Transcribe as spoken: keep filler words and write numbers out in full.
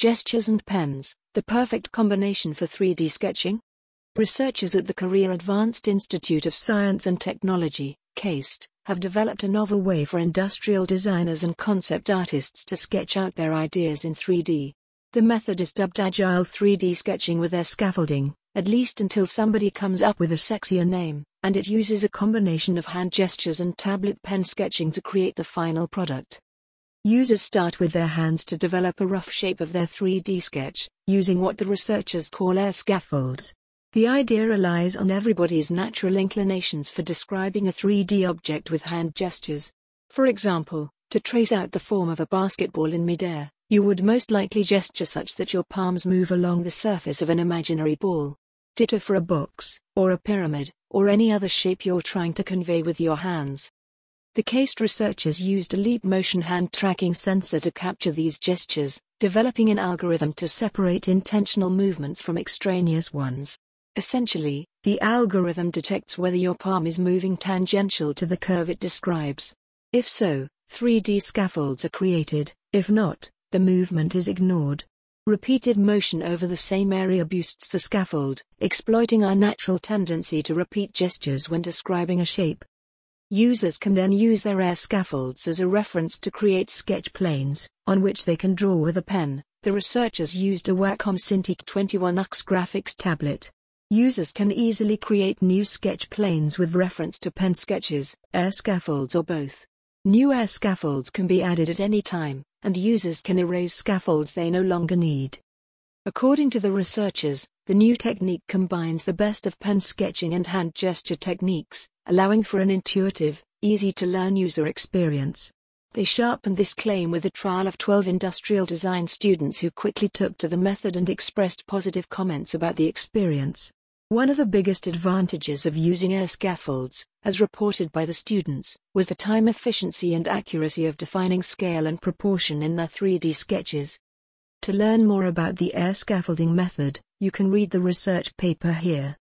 Gestures and pens, the perfect combination for three D sketching? Researchers at the Korea Advanced Institute of Science and Technology, KAIST, have developed a novel way for industrial designers and concept artists to sketch out their ideas in three D. The method is dubbed Agile three D sketching with air scaffolding, at least until somebody comes up with a sexier name, and it uses a combination of hand gestures and tablet pen sketching to create the final product. Users start with their hands to develop a rough shape of their three D sketch, using what the researchers call air scaffolds. The idea relies on everybody's natural inclinations for describing a three D object with hand gestures. For example, to trace out the form of a basketball in midair, you would most likely gesture such that your palms move along the surface of an imaginary ball. Ditto for a box, or a pyramid, or any other shape you're trying to convey with your hands. The KAIST researchers used a Leap Motion hand tracking sensor to capture these gestures, developing an algorithm to separate intentional movements from extraneous ones. Essentially, the algorithm detects whether your palm is moving tangential to the curve it describes. If so, three D scaffolds are created; if not, the movement is ignored. Repeated motion over the same area boosts the scaffold, exploiting our natural tendency to repeat gestures when describing a shape. Users can then use their air scaffolds as a reference to create sketch planes, on which they can draw with a pen. The researchers used a Wacom Cintiq twenty-one X graphics tablet. Users can easily create new sketch planes with reference to pen sketches, air scaffolds, or both. New air scaffolds can be added at any time, and users can erase scaffolds they no longer need. According to the researchers, the new technique combines the best of pen sketching and hand gesture techniques, allowing for an intuitive, easy-to-learn user experience. They sharpened this claim with a trial of twelve industrial design students who quickly took to the method and expressed positive comments about the experience. One of the biggest advantages of using air scaffolds, as reported by the students, was the time efficiency and accuracy of defining scale and proportion in their three D sketches. To learn more about the air scaffolding method, you can read the research paper here.